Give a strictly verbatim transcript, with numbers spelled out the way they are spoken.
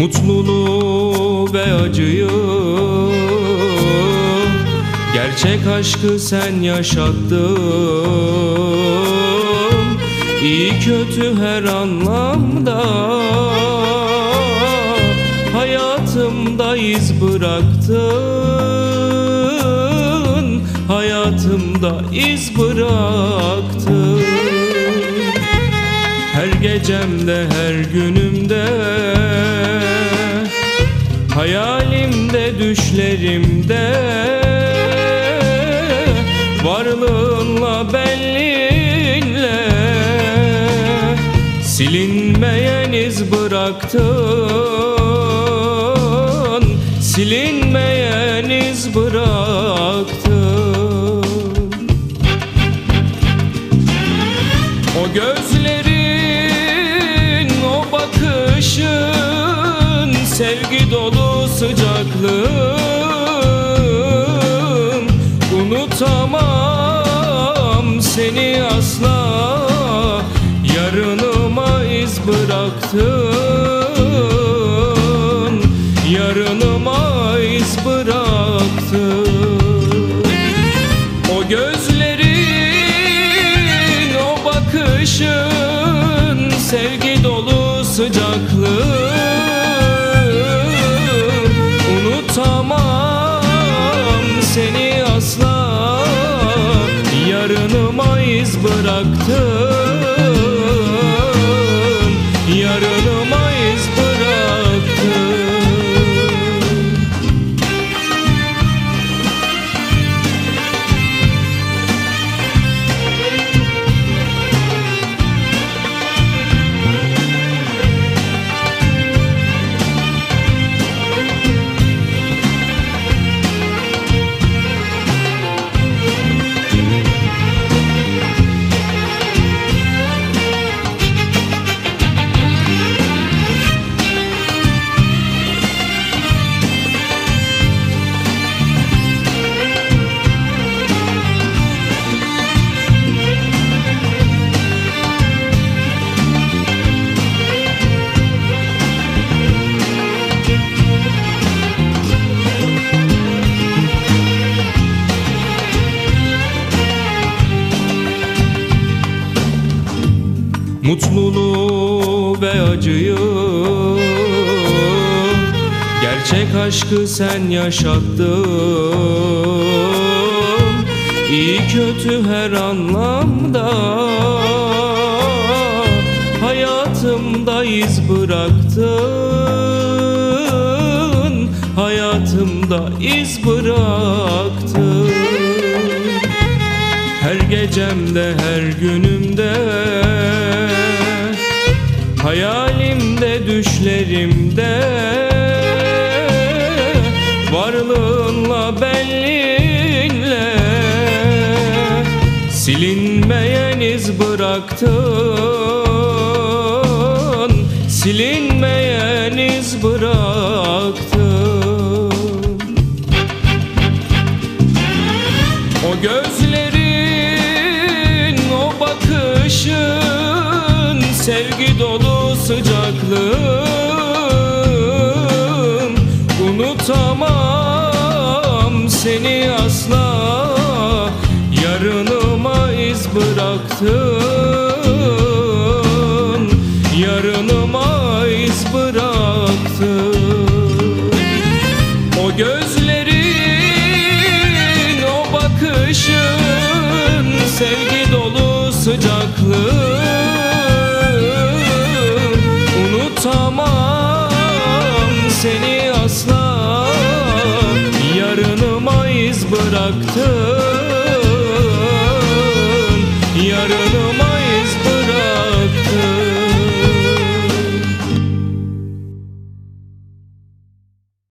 Mutluluğu ve acıyı, gerçek aşkı sen yaşattın. İyi kötü her anlamda hayatımda iz bıraktın. Hayatımda iz bıraktın. Her gecemde, her günümde, hayalimde, düşlerimde, varlığınla, benliğinle silinmeyen iz bıraktın. Silinmeyen iz bıraktın. O gözlerin, o bakışın, sevgi dolu sıcaklığın. Unutamam seni asla, yarınıma iz bıraktın. Yarınıma iz bıraktın. O gözlerin, o bakışın, sevgi dolu sıcaklığın. Unutamam seni asla, yarınıma iz bıraktın. Yarınıma iz bıraktın. Mutluluğu ve acıyı, gerçek aşkı sen yaşattın. İyi kötü her anlamda hayatımda iz bıraktın. Hayatımda iz bıraktın. Her gecemde, her günümde, hayalimde, düşlerimde, varlığınla, benliğinle silinmeyen iz bıraktın. Silinmeyen iz bıraktın. O gözlerin, o bakışın, sevgi dolu sıcaklığın. Unutamam seni asla, yarınıma iz bıraktın. Yarınıma iz bıraktın. O gözlerin, o bakışın, sevgi dolu sıcaklığın. Unutamam seni asla, yarınıma iz bıraktın.